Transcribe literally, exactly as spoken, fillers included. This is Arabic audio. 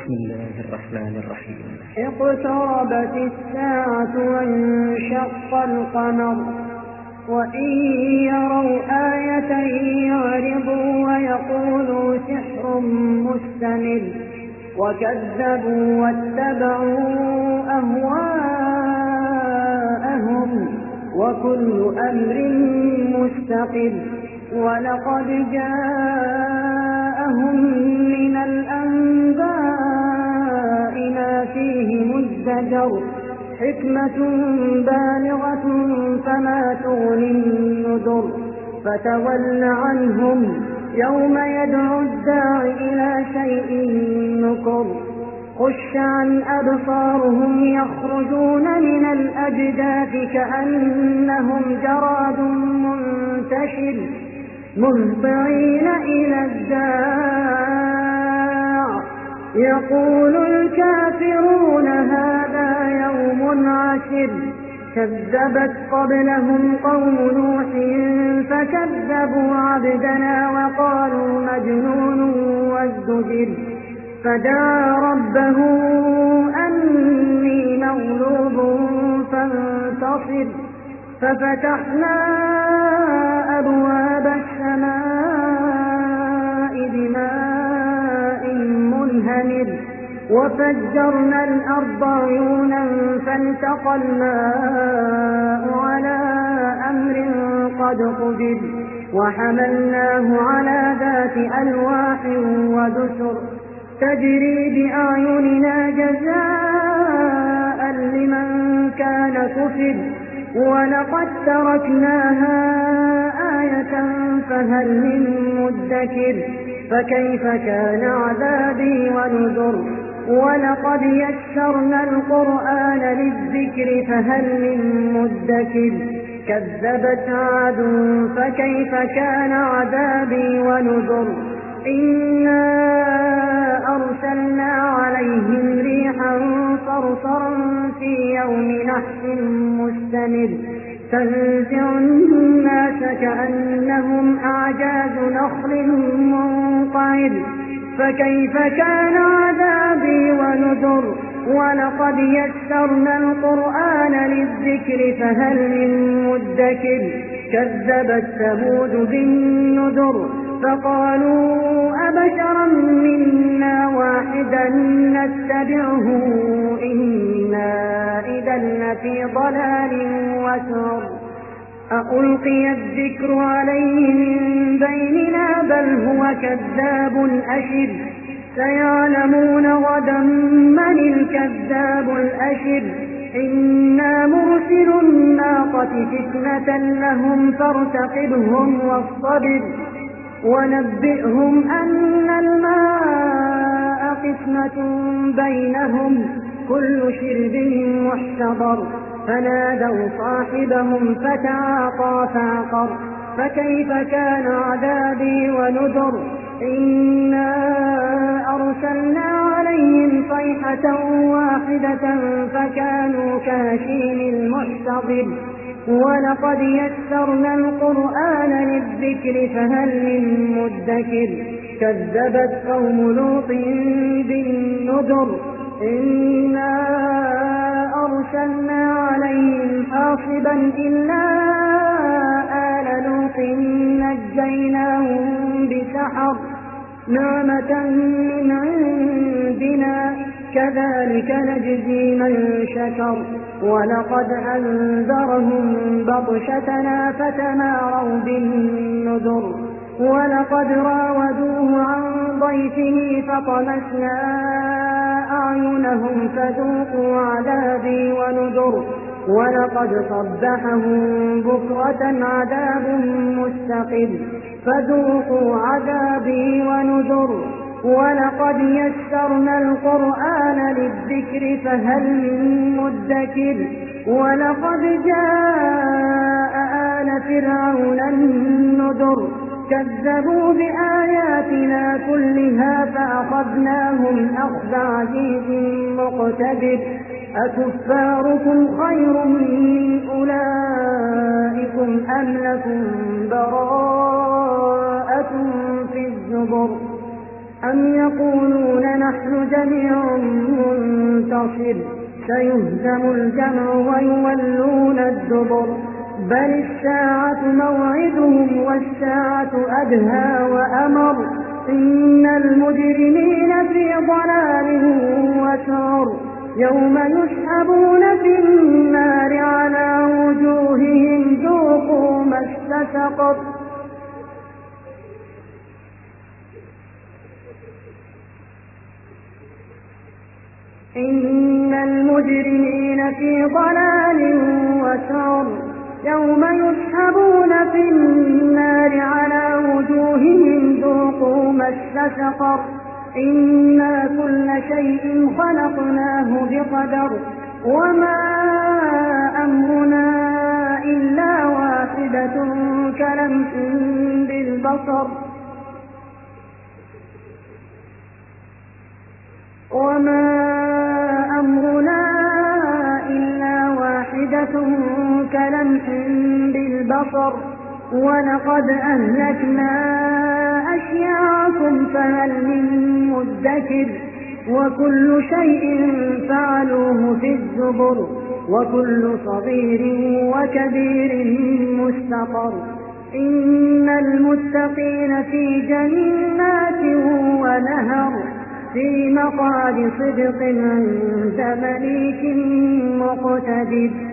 بسم الله الرحمن الرحيم. اقتربت الساعة وانشق القمر وإن يروا آية يعرضوا ويقولوا سحر مستمر وكذبوا واتبعوا أهواءهم وكل أمر مستقر ولقد جاءهم من الأنباء ما فيه مزدجر حكمة بالغة فما تغني النذر فتول عنهم يوم يدعو الداع إلى شيء نكر خش عن أبصارهم يخرجون من الأجداث كأنهم جراد منتشر مهطعين إلى الداع يقول الكافرون هذا يوم عسر كذبت قبلهم قوم نوح فكذبوا عبدنا وقالوا مجنون وازدجر فدعا ربه أني مغلوب فانتصر ففتحنا أبواب السماء بماء منهمر وفجرنا الأرض عيونا فالتقى الماء على أمر قد قدر وحملناه على ذات ألواح ودسر تجري بأعيننا جزاء لمن كان كفر ولقد تركناها آية فهل من مدكر فكيف كان عذابي ونذر ولقد يسرنا القرآن للذكر فهل من مدكر كذبت عاد فكيف كان عذابي ونذر إنا أرسلنا عليهم ريحا صرصرا في يوم نحس مستمر تنزع الناس كأنهم أعجاز نخل منقعر فكيف كان عذابي ونذر ولقد يسرنا القرآن للذكر فهل من مدكر كذبت ثمود بالنذر فقالوا أبشرا منا واحدا نتبعه إنا إذا لفي ضلال وسعر أألقي الذكر عليه من بيننا بل هو كذاب أشر سيعلمون غدا من الكذاب الأشر إنا مرسل الناقة فتنة لهم فارتقبهم واصطبر ونبئهم أن الماء قسمة بينهم كل شرب محتضر فنادوا صاحبهم فتعاطى فعقر فكيف كان عذابي ونذر إنا أرسلنا عليهم صيحة واحدة فكانوا كهشيم المحتضر ولقد يسرنا القرآن للذكر فهل من مدكر كذبت قوم لوط بالنذر إنا أرسلنا عليهم حاصبا إلا آل لوط نجيناهم بسحر نعمة من عندنا كذلك نجزي من شكر ولقد أنذرهم بطشتنا فتماروا بالنذر ولقد راودوه عن ضيفه فطمسنا أعينهم فذوقوا عذابي ونذر ولقد صبحهم بكرة عذاب مستقر فذوقوا عذابي ونذر ولقد يسرنا القرآن للذكر فهل من مدكر ولقد جاء آل فرعون النذر كذبوا بآياتنا كلها فأخذناهم أخذ عزيز مقتدر أكفاركم خير من أولئكم أم لكم براءة في الزبر أم يقولون نحن جميع منتصر سيهزم الجمع ويولون الدبر بل الساعة موعدهم والساعة أدهى وأمر إن المجرمين في ضلال وسعر يوم يسحبون في النار على وجوههم ذوقوا مس سقر إن المجرمين في ضلال وسعر يوم يسحبون في النار على وجوههم ذوقوا مس سقر إنا كل شيء خلقناه بقدر وما أمرنا إلا واحدة كلمح بالبصر وما أمرنا إلا واحدة كلمح بالبصر ولقد أهلكنا أشياعكم فهل من مدكر وكل شيء فعلوه في الزبر وكل صغير وكبير مستقر إن المتقين في جنات ونهر في مقعد صدق عند مليك مقتدر